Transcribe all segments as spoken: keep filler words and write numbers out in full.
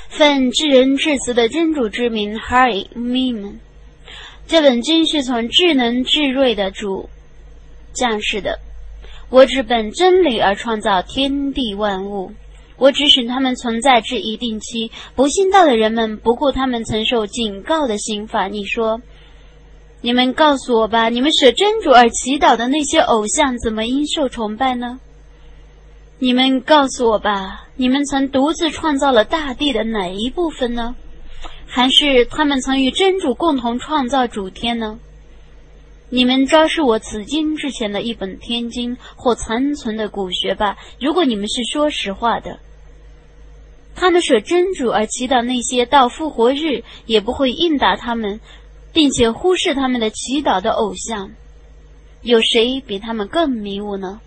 奉至仁至慈的真主之名 Hari Mim， 这本经是从至能至睿的主降世的。我只本真理而创造天地万物，我只使他们存在至一定期。不信道的人们不顾他们曾受警告的刑罚。你说，你们告诉我吧，你们舍真主而祈祷的那些偶像怎么应受崇拜呢？你们告诉我吧，你们曾独自创造了大地的哪一部分呢？还是他们曾与真主共同创造主天呢？你们昭示我此经之前的一本天经或残存的古学吧，如果你们是说实话的。他们舍真主而祈祷那些到复活日也不会应答他们，并且忽视他们的祈祷的偶像，有谁比他们更迷雾呢？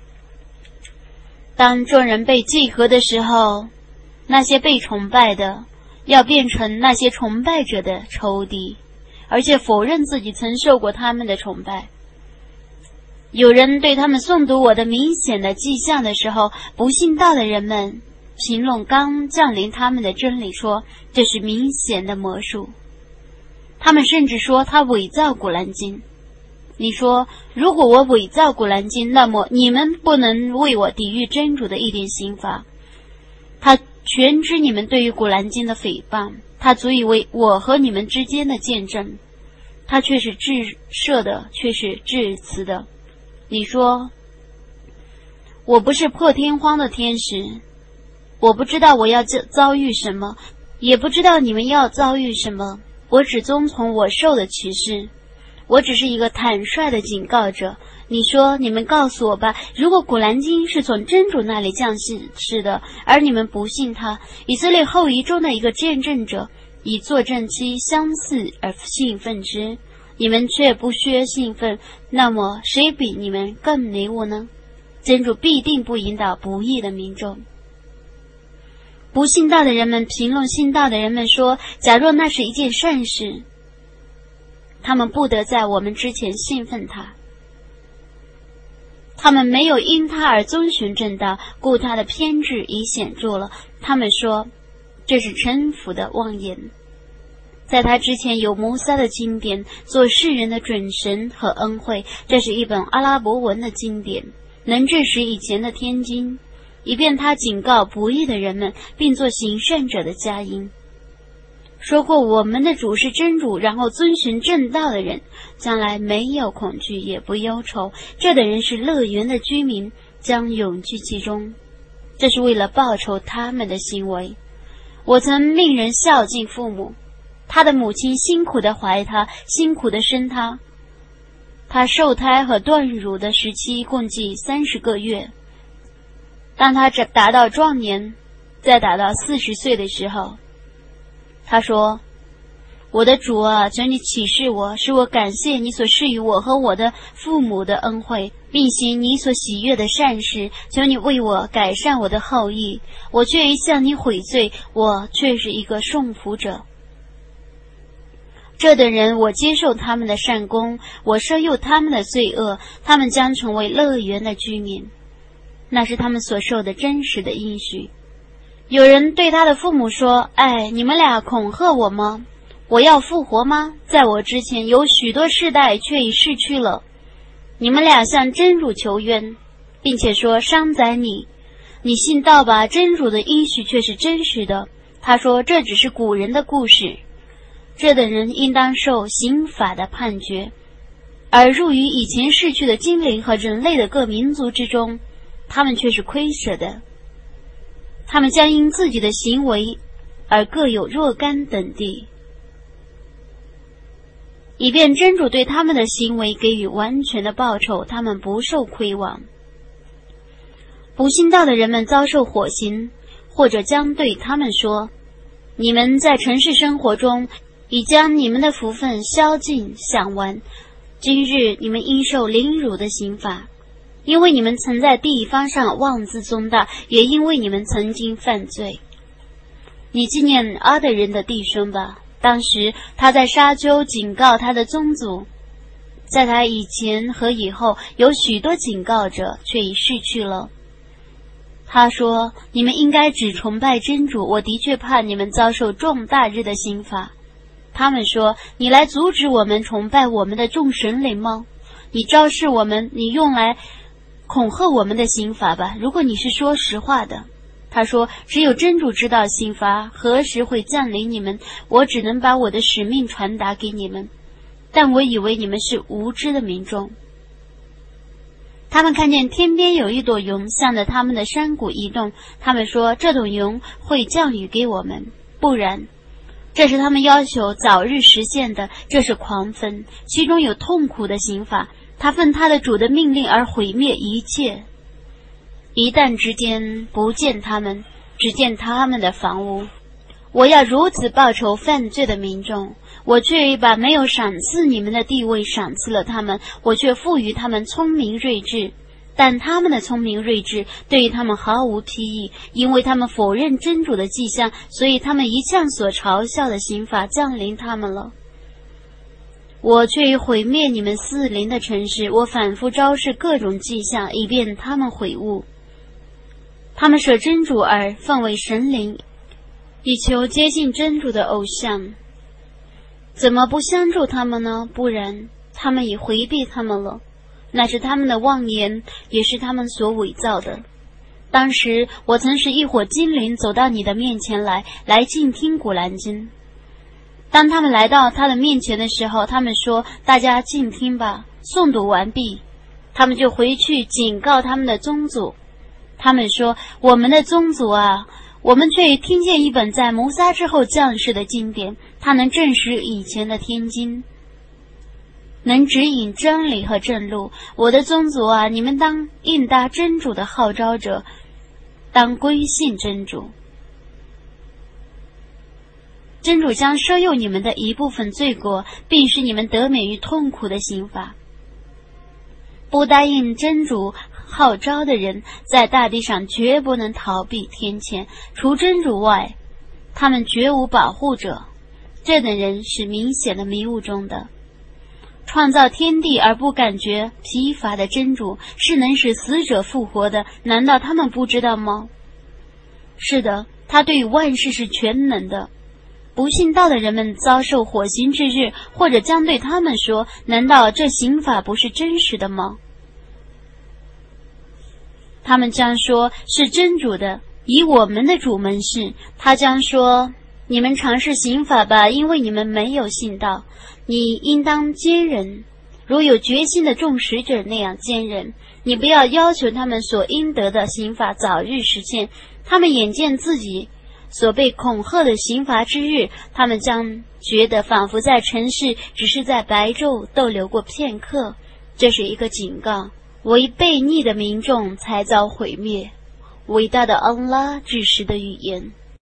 当众人被集合的时候，那些被崇拜的要变成那些崇拜者的仇敌，而且否认自己曾受过他们的崇拜。有人对他们诵读我的明显的迹象的时候，不信道的人们评论刚降临他们的真理，说这是明显的魔术。他们甚至说他伪造古兰经。你说，如果我伪造古兰经，那么你们不能为我抵御真主的一点刑罚。他全知你们对于古兰经的诽谤，他足以为我和你们之间的见证。他却是至赦的，却是至慈的。你说，我不是破天荒的天使，我不知道我要遭遇什么，也不知道你们要遭遇什么，我只遵从我受的启示。我只是一个坦率的警告者。你说，你们告诉我吧，如果古兰经是从真主那里降世的，而你们不信他，以色列后裔中的一个见证者以作证期相似而兴奋之，你们却不缺兴奋，那么谁比你们更迷雾呢？真主必定不引导不义的民众。不信道的人们评论信道的人们说，假若那是一件善事，他们不得在我们之前兴奋他。他们没有因他而遵循正道，故他的偏执已显著了。他们说，这是臣服的妄言。在他之前有摩萨的经典，做世人的准神和恩惠，这是一本阿拉伯文的经典，能证实以前的天经，以便他警告不义的人们，并做行善者的佳音。说过我们的主是真主，然后遵循正道的人，将来没有恐惧也不忧愁，这等人是乐园的居民，将永居其中。这是为了报酬他们的行为。我曾命人孝敬父母，他的母亲辛苦地怀他，辛苦地生他，他受胎和断乳的时期共计三十个月。当他达到壮年，再达到四十岁的时候，他说，我的主啊，求你启示我，使我感谢你所施予我和我的父母的恩惠，并行你所喜悦的善事，求你为我改善我的后裔。我却一向你悔罪，我却是一个受福者。这等人我接受他们的善功，我赦宥他们的罪恶，他们将成为乐园的居民，那是他们所受的真实的应许。有人对他的父母说，哎，你们俩恐吓我吗？我要复活吗？在我之前有许多世代却已逝去了。你们俩向真主求冤，并且说伤宰你，你信道吧，真主的应许却是真实的。他说，这只是古人的故事，这等人应当受刑法的判决。而入于以前逝去的精灵和人类的各民族之中，他们却是亏舍的。他们将因自己的行为而各有若干等地，以便真主对他们的行为给予完全的报酬，他们不受亏枉。不信道的人们遭受火刑，或者将对他们说，你们在城市生活中已将你们的福分消尽享完，今日你们应受凌辱的刑罚，因为你们曾在地方上妄自尊大，也因为你们曾经犯罪。你纪念阿德人的弟兄吧，当时他在沙丘警告他的宗族，在他以前和以后有许多警告者，却已逝去了。 他说，你们应该只崇拜真主，我的确怕你们遭受重大日的刑罚。他们说，你来阻止我们崇拜我们的众神灵吗？你昭示我们，你用来恐吓我们的刑罚吧，如果你是说实话的。他说，只有真主知道刑罚何时会降临你们，我只能把我的使命传达给你们，但我以为你们是无知的民众。他们看见天边有一朵云向着他们的山谷移动，他们说，这朵云会降雨给我们，不然。这是他们要求早日实现的，这是狂分，其中有痛苦的刑罚，他奉他的主的命令而毁灭一切。一旦之间不见他们，只见他们的房屋。我要如此报仇犯罪的民众，我却把没有赏赐你们的地位赏赐了他们，我却赋予他们聪明睿智，但他们的聪明睿智对于他们毫无裨益，因为他们否认真主的迹象，所以他们一向所嘲笑的刑罚降临他们了。我却毁灭你们四邻的城市，我反复昭示各种迹象，以便他们悔悟。他们舍真主而奉为神灵，以求接近真主的偶像。怎么不相助他们呢？不然他们已回避他们了，那是他们的妄言，也是他们所伪造的。当时我曾使一伙精灵走到你的面前来，来静听古兰经。当他们来到他的面前的时候，他们说，大家静听吧。诵读完毕，他们就回去警告他们的宗族。他们说，我们的宗族啊，我们却听见一本在摩萨之后降世的经典，它能证实以前的天经，能指引真理和正路。我的宗族啊，你们当应答真主的号召者，当归信真主。真主将赦宥你们的一部分罪过，并使你们得免于痛苦的刑罚。不答应真主号召的人，在大地上绝不能逃避天谴，除真主外，他们绝无保护者。这等人是明显的迷雾中的。创造天地而不感觉疲乏的真主，是能使死者复活的，难道他们不知道吗？是的，他对万事是全能的。不信道的人们遭受火刑之日，或者将对他们说，难道这刑法不是真实的吗？他们将说，是真主的，以我们的主门是。他将说，你们尝试刑法吧，因为你们没有信道。你应当坚忍，如有决心的众使者那样坚忍。你不要要求他们所应得的刑法早日实现，他们眼见自己所被恐吓的刑罚之日，他们将觉得仿佛在尘世只是在白昼逗留过片刻。这是一个警告，为悖逆的民众才遭毁灭。伟大的安拉至实的语言。